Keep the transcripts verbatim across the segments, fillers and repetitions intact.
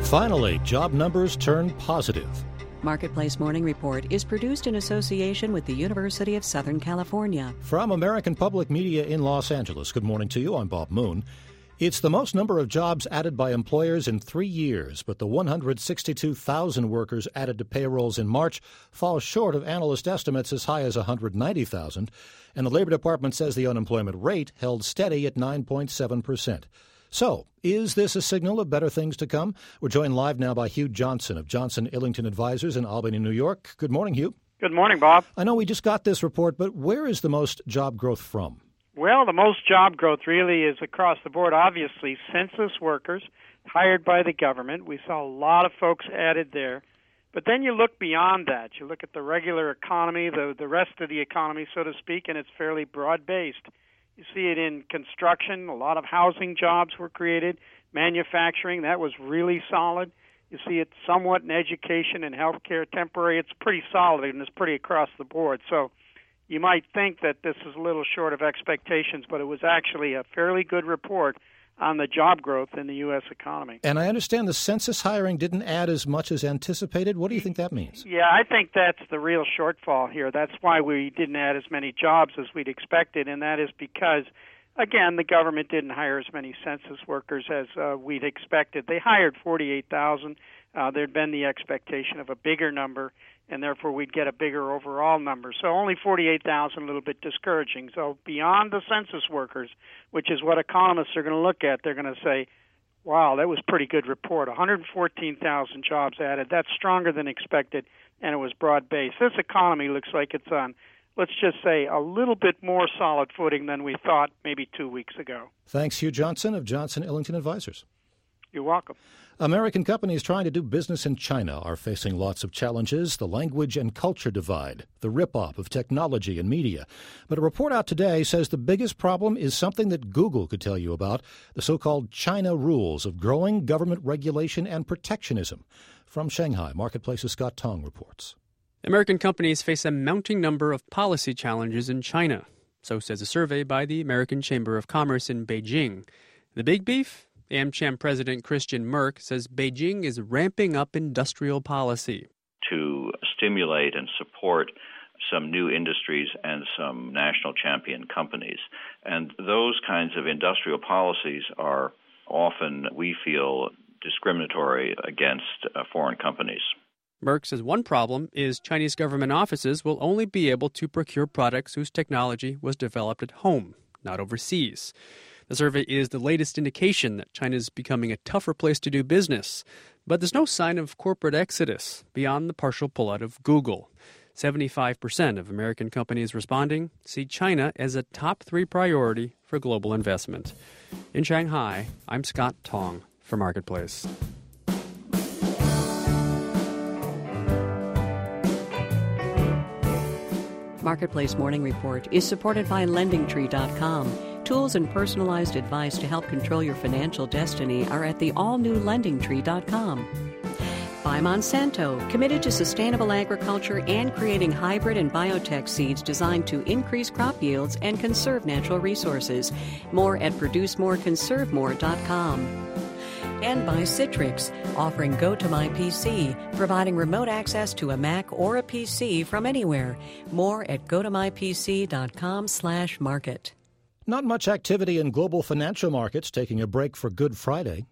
Finally, job numbers turn positive. Marketplace Morning Report is produced in association with the University of Southern California. From American Public Media in Los Angeles, good morning to you. I'm Bob Moon. It's the most number of jobs added by employers in three years, but the one hundred sixty-two thousand workers added to payrolls in March falls short of analyst estimates as high as one hundred ninety thousand, and the Labor Department says the unemployment rate held steady at nine point seven percent. So, is this a signal of better things to come? We're joined live now by Hugh Johnson of Johnson Illington Advisors in Albany, New York. Good morning, Hugh. Good morning, Bob. I know we just got this report, but where is the most job growth from? Well, the most job growth really is across the board. Obviously, census workers hired by the government. We saw a lot of folks added there. But then you look beyond that. You look at the regular economy, the, the rest of the economy, so to speak, and it's fairly broad-based. You see it in construction. A lot of housing jobs were created. Manufacturing, that was really solid. You see it somewhat in education and healthcare. Temporary, it's pretty solid, and it's pretty across the board. So you might think that this is a little short of expectations, but it was actually a fairly good report on the job growth in the U S economy. And I understand the census hiring didn't add as much as anticipated. What do you think that means? Yeah, I think that's the real shortfall here. That's why we didn't add as many jobs as we'd expected, and that is because, again, the government didn't hire as many census workers as uh, we'd expected. They hired forty-eight thousand. Uh, there'd been the expectation of a bigger number, and therefore we'd get a bigger overall number. So only forty-eight thousand, a little bit discouraging. So beyond the census workers, which is what economists are going to look at, they're going to say, wow, that was a pretty good report. one hundred fourteen thousand jobs added. That's stronger than expected, and it was broad-based. This economy looks like it's on, let's just say, a little bit more solid footing than we thought maybe two weeks ago. Thanks, Hugh Johnson of Johnson Illington Advisors. You're welcome. American companies trying to do business in China are facing lots of challenges, the language and culture divide, the rip-off of technology and media. But a report out today says the biggest problem is something that Google could tell you about, the so-called China rules of growing government regulation and protectionism. From Shanghai, Marketplace's Scott Tong reports. American companies face a mounting number of policy challenges in China. So says a survey by the American Chamber of Commerce in Beijing. The big beef? AmCham President Christian Merck says Beijing is ramping up industrial policy to stimulate and support some new industries and some national champion companies. And those kinds of industrial policies are often, we feel, discriminatory against uh, foreign companies. Merck says one problem is Chinese government offices will only be able to procure products whose technology was developed at home, not overseas. The survey is the latest indication that China is becoming a tougher place to do business. But there's no sign of corporate exodus beyond the partial pullout of Google. seventy-five percent of American companies responding see China as a top three priority for global investment. In Shanghai, I'm Scott Tong for Marketplace. Marketplace Morning Report is supported by Lending Tree dot com. Tools and personalized advice to help control your financial destiny are at the all-new Lending Tree dot com. By Monsanto, committed to sustainable agriculture and creating hybrid and biotech seeds designed to increase crop yields and conserve natural resources. More at produce more conserve more dot com. And by Citrix, offering GoToMyPC, providing remote access to a Mac or a P C from anywhere. More at GoToMyPC dot com slash market. Not much activity in global financial markets taking a break for Good Friday.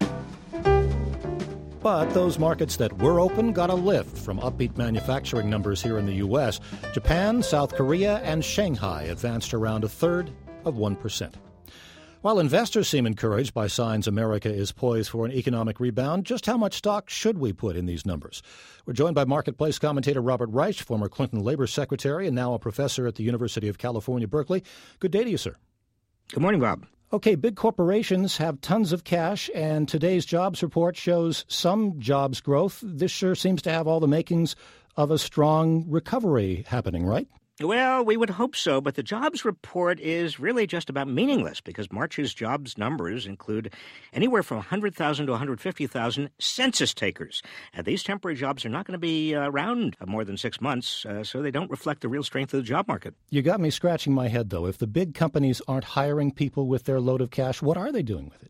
But those markets that were open got a lift from upbeat manufacturing numbers here in the U S. Japan, South Korea, and Shanghai advanced around a third of one percent. While investors seem encouraged by signs America is poised for an economic rebound, just how much stock should we put in these numbers? We're joined by Marketplace commentator Robert Reich, former Clinton Labor Secretary and now a professor at the University of California, Berkeley. Good day to you, sir. Good morning, Bob. Okay, big corporations have tons of cash, and today's jobs report shows some jobs growth. This sure seems to have all the makings of a strong recovery happening, right? Well, we would hope so, but the jobs report is really just about meaningless because March's jobs numbers include anywhere from one hundred thousand to one hundred fifty thousand census takers. And these temporary jobs are not going to be around more than six months, uh, so they don't reflect the real strength of the job market. You got me scratching my head, though. If the big companies aren't hiring people with their load of cash, what are they doing with it?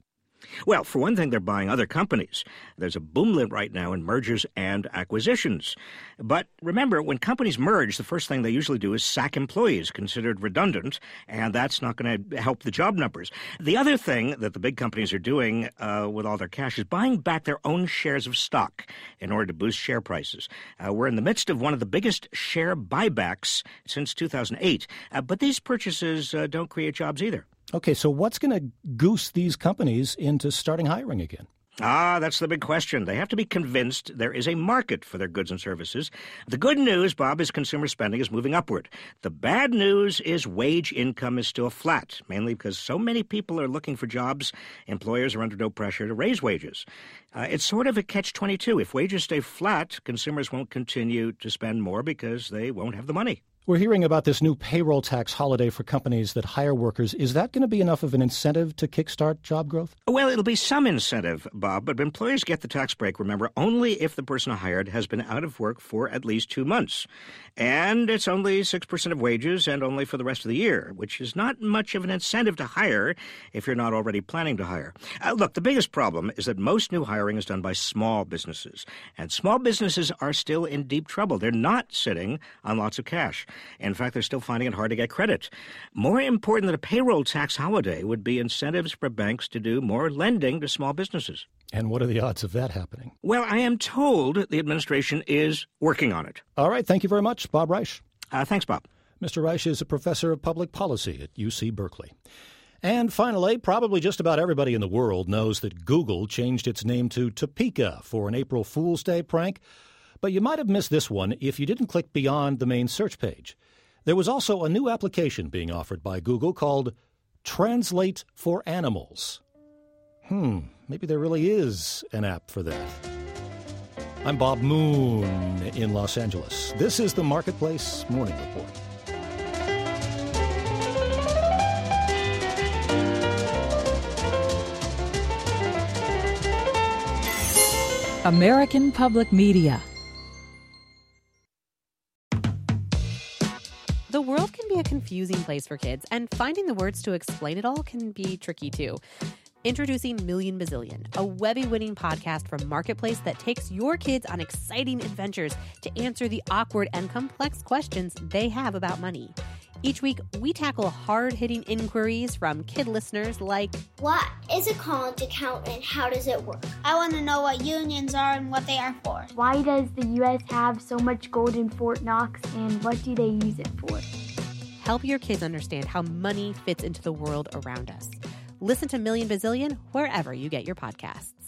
Well, for one thing, they're buying other companies. There's a boom right now in mergers and acquisitions. But remember, when companies merge, the first thing they usually do is sack employees, considered redundant, and that's not going to help the job numbers. The other thing that the big companies are doing uh, with all their cash is buying back their own shares of stock in order to boost share prices. Uh, we're in the midst of one of the biggest share buybacks since two thousand eight. Uh, but these purchases uh, don't create jobs either. Okay, so what's going to goose these companies into starting hiring again? Ah, that's the big question. They have to be convinced there is a market for their goods and services. The good news, Bob, is consumer spending is moving upward. The bad news is wage income is still flat, mainly because so many people are looking for jobs. Employers are under no pressure to raise wages. Uh, it's sort of a catch twenty-two. If wages stay flat, consumers won't continue to spend more because they won't have the money. We're hearing about this new payroll tax holiday for companies that hire workers. Is that going to be enough of an incentive to kickstart job growth? Well, it'll be some incentive, Bob, but employers get the tax break, remember, only if the person hired has been out of work for at least two months. And it's only six percent of wages and only for the rest of the year, which is not much of an incentive to hire if you're not already planning to hire. Uh, look, the biggest problem is that most new hiring is done by small businesses, and small businesses are still in deep trouble. They're not sitting on lots of cash. In fact, they're still finding it hard to get credit. More important than a payroll tax holiday would be incentives for banks to do more lending to small businesses. And what are the odds of that happening? Well, I am told the administration is working on it. All right. Thank you very much, Bob Reich. Uh, thanks, Bob. Mister Reich is a professor of public policy at U C Berkeley. And finally, probably just about everybody in the world knows that Google changed its name to Topeka for an April Fool's Day prank. But you might have missed this one if you didn't click beyond the main search page. There was also a new application being offered by Google called Translate for Animals. Hmm, maybe there really is an app for that. I'm Bob Moon in Los Angeles. This is the Marketplace Morning Report. American Public Media. The world can be a confusing place for kids, and finding the words to explain it all can be tricky too. Introducing Million Bazillion, a Webby-winning podcast from Marketplace that takes your kids on exciting adventures to answer the awkward and complex questions they have about money. Each week, we tackle hard-hitting inquiries from kid listeners like, what is a college account and how does it work? I want to know what unions are and what they are for. Why does the U S have so much gold in Fort Knox and what do they use it for? Help your kids understand how money fits into the world around us. Listen to Million Bazillion wherever you get your podcasts.